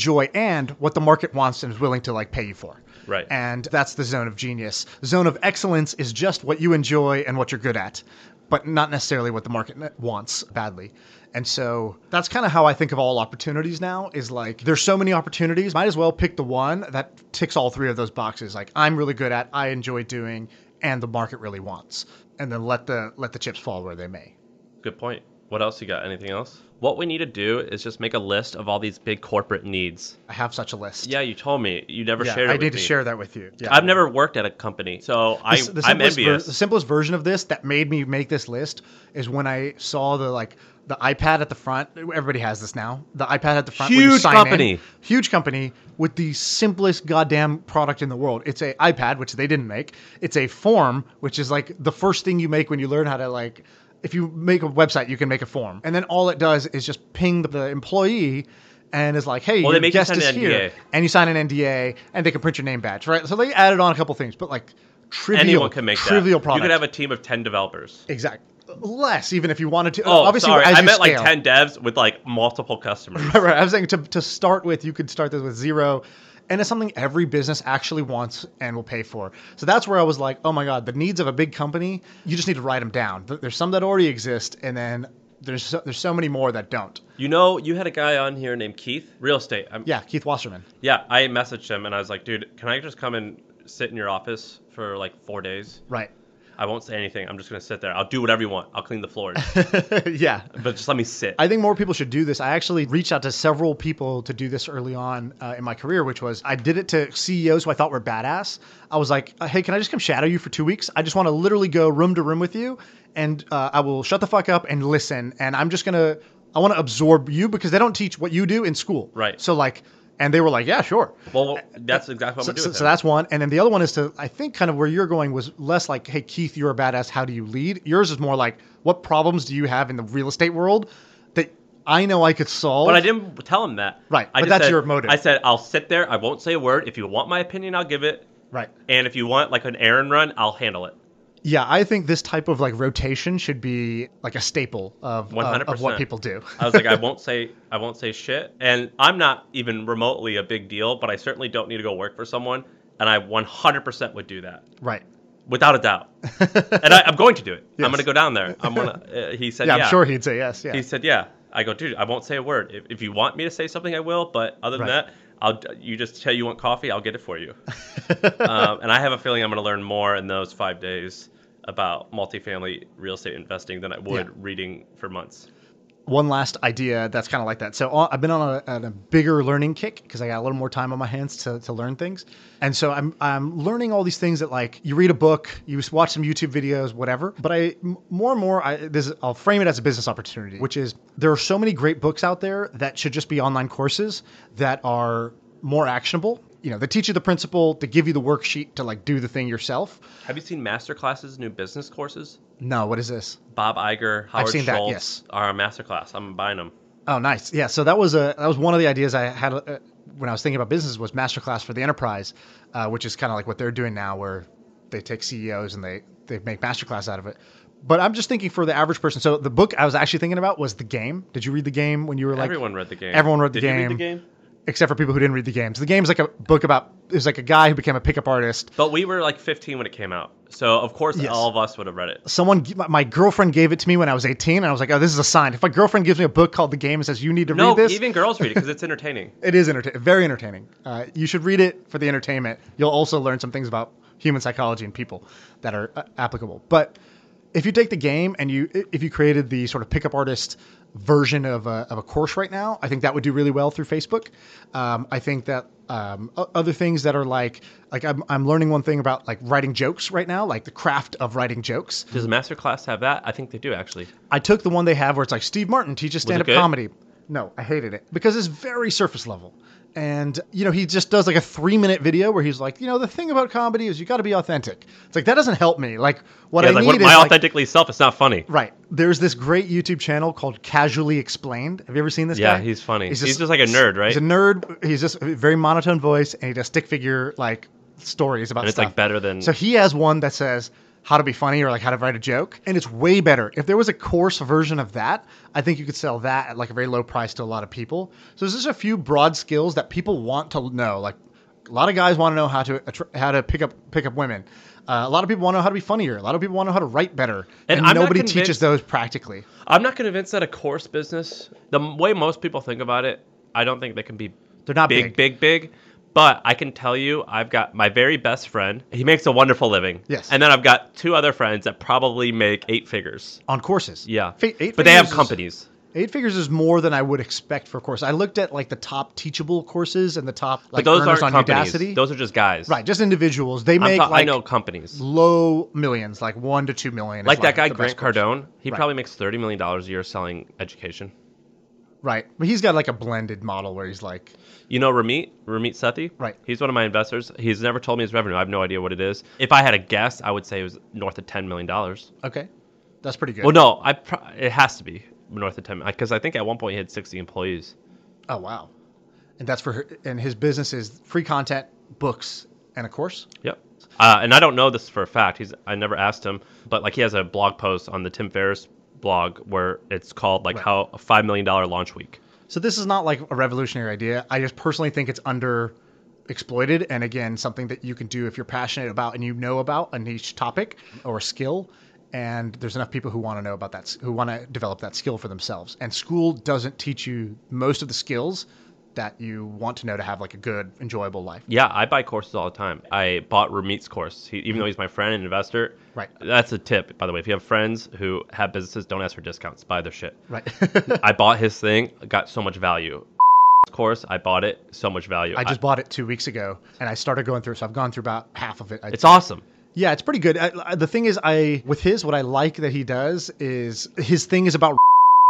S2: And what the market wants and is willing to like pay you for.
S3: Right.
S2: And that's the zone of genius. Zone of excellence is just what you enjoy and what you're good at, but not necessarily what the market wants badly. And so that's kind of how I think of all opportunities now is like, there's so many opportunities. Might as well pick the one that ticks all three of those boxes. Like I'm really good at, I enjoy doing, and the market really wants. And then let the chips fall where they may.
S3: Good point. What else you got? Anything else? What we need to do is just make a list of all these big corporate needs.
S2: I have such a list.
S3: Yeah, you told me. You never shared it
S2: I
S3: with
S2: need
S3: me.
S2: to share that with you. Yeah.
S3: I've never worked at a company, so I'm envious.
S2: The simplest version of this that made me make this list is when I saw the iPad at the front. Everybody has this now. The iPad at the front.
S3: Huge company.
S2: Huge company with the simplest goddamn product in the world. It's a iPad, which they didn't make. It's a form, which is like the first thing you make when you learn how to like. If you make a website, you can make a form. And then all it does is just ping the employee and is like, hey,
S3: Well,
S2: your
S3: they make you
S2: guest
S3: sign
S2: is
S3: an
S2: here.
S3: NDA.
S2: And you sign an NDA and they can print your name badge, right? So they added on a couple things, but like
S3: Anyone can make
S2: trivial
S3: that.
S2: product.
S3: You could have a team of 10 developers.
S2: Exactly. Less, even if you wanted to.
S3: Oh,
S2: obviously,
S3: sorry.
S2: as
S3: I
S2: you
S3: meant like
S2: scale.
S3: 10 devs with like multiple customers.
S2: Right. I was saying to start with, you could start this with 0. And it's something every business actually wants and will pay for. So that's where I was like, oh my God, the needs of a big company, you just need to write them down. There's some that already exist, and then there's so many more that don't.
S3: You know, you had a guy on here named Keith, real estate.
S2: Yeah, Keith Wasserman.
S3: Yeah, I messaged him and I was like, dude, can I just come and sit in your office for like 4 days?
S2: Right.
S3: I won't say anything. I'm just going to sit there. I'll do whatever you want. I'll clean the floors.
S2: Yeah.
S3: But just let me sit.
S2: I think more people should do this. I actually reached out to several people to do this early on in my career, which was I did it to CEOs who I thought were badass. I was like, hey, can I just come shadow you for 2 weeks? I just want to literally go room to room with you, and I will shut the fuck up and listen. And I'm just I want to absorb you because they don't teach what you do in school.
S3: Right.
S2: So like, and they were like, yeah, sure.
S3: Well, that's exactly what I'm doing.
S2: So that's one. And then the other one is to, I think kind of where you're going was less like, hey, Keith, you're a badass. How do you lead? Yours is more like, what problems do you have in the real estate world that I know I could solve?
S3: But I didn't tell him that.
S2: Right.
S3: I
S2: But
S3: just
S2: that's
S3: said-
S2: your motive.
S3: I said, I'll sit there. I won't say a word. If you want my opinion, I'll give it.
S2: Right.
S3: And if you want like an errand run, I'll handle it.
S2: Yeah, I think this type of like rotation should be like a staple of
S3: 100%.
S2: what people do.
S3: I was like, I won't say shit. And I'm not even remotely a big deal, but I certainly don't need to go work for someone. And I 100% would do that.
S2: Right.
S3: Without a doubt. And I'm going to do it.
S2: Yes.
S3: I'm going to go down there. I'm going to, he said,
S2: yeah. I'm sure he'd say yes. Yeah.
S3: He said, yeah. I go, dude, I won't say a word. If you want me to say something, I will. But other than that, you just say you want coffee, I'll get it for you. And I have a feeling I'm going to learn more in those 5 days about multifamily real estate investing than I would reading for months.
S2: One last idea that's kind of like that. So I've been on a bigger learning kick because I got a little more time on my hands to learn things. And so I'm learning all these things that, like, you read a book, you watch some YouTube videos, whatever. But more and more, I'll frame it as a business opportunity, which is there are so many great books out there that should just be online courses that are more actionable. You know, they teach you the principle, they give you the worksheet to, like, do the thing yourself.
S3: Have you seen Masterclass's new business courses?
S2: No, what is this?
S3: Bob Iger, Howard
S2: seen
S3: Schultz
S2: that, yes.
S3: are a masterclass. I'm buying them.
S2: Oh, nice. Yeah, so that was one of the ideas I had when I was thinking about business was masterclass for the enterprise, which is kind of like what they're doing now, where they take CEOs and they make masterclass out of it. But I'm just thinking for the average person. So the book I was actually thinking about was The Game. Did you read The Game when you were like?
S3: Everyone read The Game.
S2: Everyone read The Game.
S3: Did you read The Game?
S2: Except for people who didn't read The Game. So The Game is like a book about, it was like a guy who became a pickup artist.
S3: But we were like 15 when it came out. So, of course, all of us would have read it.
S2: My girlfriend gave it to me when I was 18, and I was like, oh, this is a sign. If my girlfriend gives me a book called The Game and says, you need to read this.
S3: No, even girls read it because it's entertaining.
S2: It is very entertaining. You should read it for the entertainment. You'll also learn some things about human psychology and people that are applicable. But if you take The Game and if you created the sort of pickup artist version of a course right now, I think that would do really well through Facebook. I think that other things that are like I'm learning one thing about like writing jokes right now, like the craft of writing jokes.
S3: Does a masterclass have that? I think they do, actually.
S2: I took the one they have where it's like Steve Martin teaches stand-up comedy. No, I hated it because it's very surface level. And, you know, he just does like a 3-minute video where he's like, you know, the thing about comedy is you got to be authentic. It's like, that doesn't help me. Like, what I need is
S3: my authentically self, it's not funny.
S2: Right. There's this great YouTube channel called Casually Explained. Have you ever seen this guy?
S3: Yeah, he's funny. He's just like a nerd, right?
S2: He's a nerd. He's just a very monotone voice, and he does stick figure, like, stories about stuff.
S3: And it's like better than...
S2: So he has one that says how to be funny or like how to write a joke, and it's way better. If there was a course version of that, I think you could sell that at like a very low price to a lot of people. So there's just a few broad skills that people want to know. Like a lot of guys want to know how to pick up women. A lot of people want to know how to be funnier. A lot of people want to know how to write better, and nobody teaches those practically.
S3: I'm not convinced that a course business, the way most people think about it, I don't think they can be.
S2: They're not
S3: big. But I can tell you, I've got my very best friend. He makes a wonderful living.
S2: Yes.
S3: And then I've got 2 other friends that probably make 8 figures.
S2: On courses.
S3: Yeah.
S2: 8
S3: but they have companies.
S2: 8 figures is more than I would expect for a course. I looked at like the top teachable courses and the top like
S3: but those
S2: earners
S3: aren't
S2: on
S3: companies.
S2: Udacity.
S3: Those are just guys.
S2: Right, just individuals. They make
S3: I know companies.
S2: Low millions, like 1 to 2 million.
S3: Like that guy Grant Cardone. He probably makes $30 million a year selling education.
S2: Right. But he's got like a blended model where he's like...
S3: You know Ramit Sethi?
S2: Right.
S3: He's one of my investors. He's never told me his revenue. I have no idea what it is. If I had a guess, I would say it was north of $10 million.
S2: Okay. That's pretty good.
S3: Well, no, it has to be north of 10 million. Because I think at one point he had 60 employees.
S2: Oh, wow. And that's and his business is free content, books, and a course?
S3: Yep. And I don't know this for a fact. I never asked him. But like he has a blog post on the Tim Ferriss blog where it's called like how a $5 million launch week.
S2: So this is not like a revolutionary idea. I just personally think it's underexploited, and again, something that you can do if you're passionate about and you know about a niche topic or a skill, and there's enough people who want to know about that, who want to develop that skill for themselves. And school doesn't teach you most of the skills that you want to know to have like a good, enjoyable life.
S3: Yeah, I buy courses all the time. I bought Ramit's course. Even though he's my friend and investor.
S2: Right.
S3: That's a tip, by the way. If you have friends who have businesses, don't ask for discounts. Buy their shit.
S2: Right.
S3: I bought his thing, got so much value. Course, I bought it, so much value.
S2: I just bought it 2 weeks ago, and I started going through, so I've gone through about half of it.
S3: It's awesome.
S2: Yeah, it's pretty good. The thing is, with his, what I like that he does is his thing is about.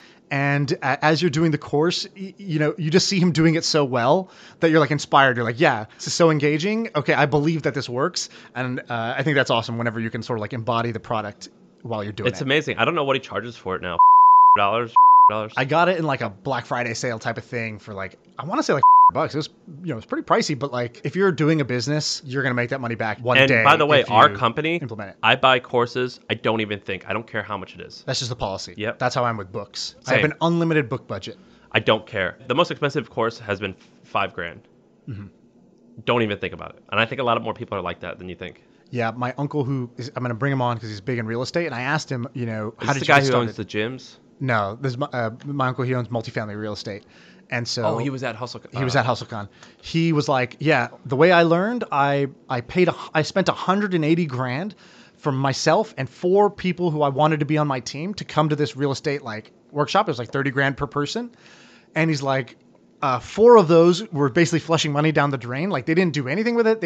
S2: And as you're doing the course, you know, you just see him doing it so well that you're like inspired. You're like, yeah, this is so engaging. Okay, I believe that this works. And I think that's awesome whenever you can sort of like embody the product while you're doing it.
S3: It's amazing. I don't know what he charges for it now. $.
S2: I got it in like a Black Friday sale type of thing for like, I want to say like $. It was, you know, it's pretty pricey, but like if you're doing a business, you're going to make that money back one day.
S3: And by the way, our company,
S2: implement it.
S3: I buy courses. I don't even think. I don't care how much it is.
S2: That's just the policy.
S3: Yep.
S2: That's how I'm with books.
S3: Same.
S2: I have an unlimited book budget.
S3: I don't care. The most expensive course has been $5,000. Mm-hmm. Don't even think about it. And I think a lot of more people are like that than you think.
S2: Yeah, my uncle I'm going to bring him on because he's big in real estate, and I asked him, how did
S3: the
S2: you
S3: guy
S2: get
S3: who
S2: started?
S3: owns the gyms?
S2: No, this is my uncle. He owns multifamily real estate, and so
S3: he was at HustleCon.
S2: He was at HustleCon. He was like, yeah, the way I learned, I spent $180,000 from myself and 4 people who I wanted to be on my team to come to this real estate workshop. It was like $30,000 per person, and he's like, 4 of those were basically flushing money down the drain. Like they didn't do anything with it.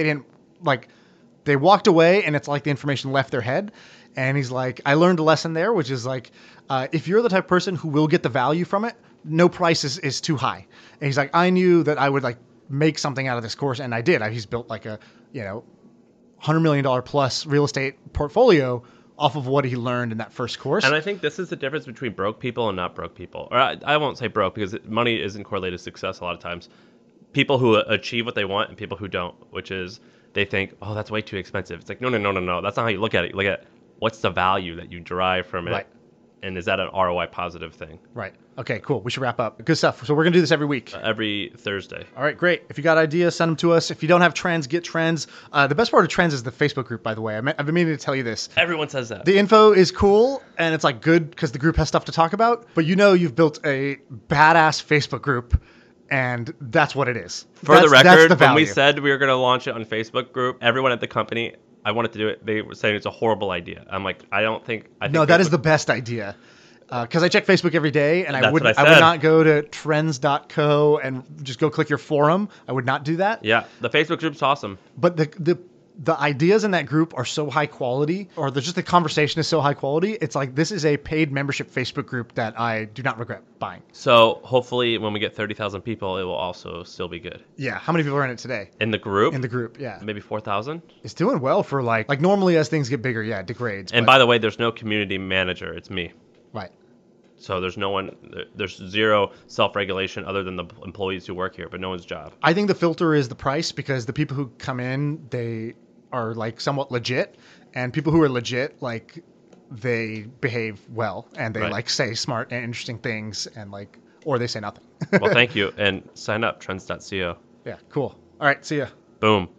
S2: They walked away, and it's like the information left their head. And he's like, I learned a lesson there, which is like, if you're the type of person who will get the value from it, no price is too high. And he's like, I knew that I would make something out of this course, and I did. He's built like a $100 million plus real estate portfolio off of what he learned in that first course.
S3: And I think this is the difference between broke people and not broke people. Or I won't say broke because money isn't correlated to success a lot of times. People who achieve what they want and people who don't, which is they think, oh, that's way too expensive. It's like, no. That's not how you look at it. You look at what's the value that you derive from it.
S2: Right.
S3: And is that an ROI positive thing?
S2: Right. Okay, cool. We should wrap up. Good stuff. So we're going to do this every week.
S3: Every Thursday.
S2: All right, great. If you got ideas, send them to us. If you don't have trends, get trends. The best part of trends is the Facebook group, by the way. I've been meaning to tell you this.
S3: Everyone says that.
S2: The info is cool, and it's good because the group has stuff to talk about. But you've built a badass Facebook group, and that's what it is.
S3: For the record, when we said we were going to launch it on Facebook group, everyone at the company, I wanted to do it. They were saying it's a horrible idea. I'm like, I think
S2: no, that is the best idea. Because I check Facebook every day, and I would
S3: not
S2: go to trends.co and just go click your forum. I would not do that.
S3: Yeah, the Facebook group's awesome.
S2: But the ideas in that group are so high quality, or just the conversation is so high quality. It's like this is a paid membership Facebook group that I do not regret buying.
S3: So hopefully when we get 30,000 people, it will also still be good.
S2: Yeah. How many people are in it today?
S3: In the group?
S2: In the group, yeah.
S3: Maybe 4,000?
S2: It's doing well for like normally as things get bigger, yeah, it degrades.
S3: And by the way, there's no community manager. It's me.
S2: Right.
S3: So there's zero self-regulation other than the employees who work here, but no one's job.
S2: I think the filter is the price because the people who come in, they are somewhat legit, and people who are legit, they behave well and they say smart and interesting things and or they say nothing.
S3: Well, thank you. And sign up, trends.co.
S2: Yeah, cool. All right, see ya.
S3: Boom.